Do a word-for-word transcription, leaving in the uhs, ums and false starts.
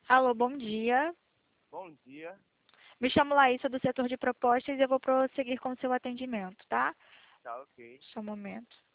Alô, bom dia. Bom dia. Me chamo Laísa, do setor de propostas, e eu vou prosseguir com o seu atendimento, tá? Tá ok. Só um momento.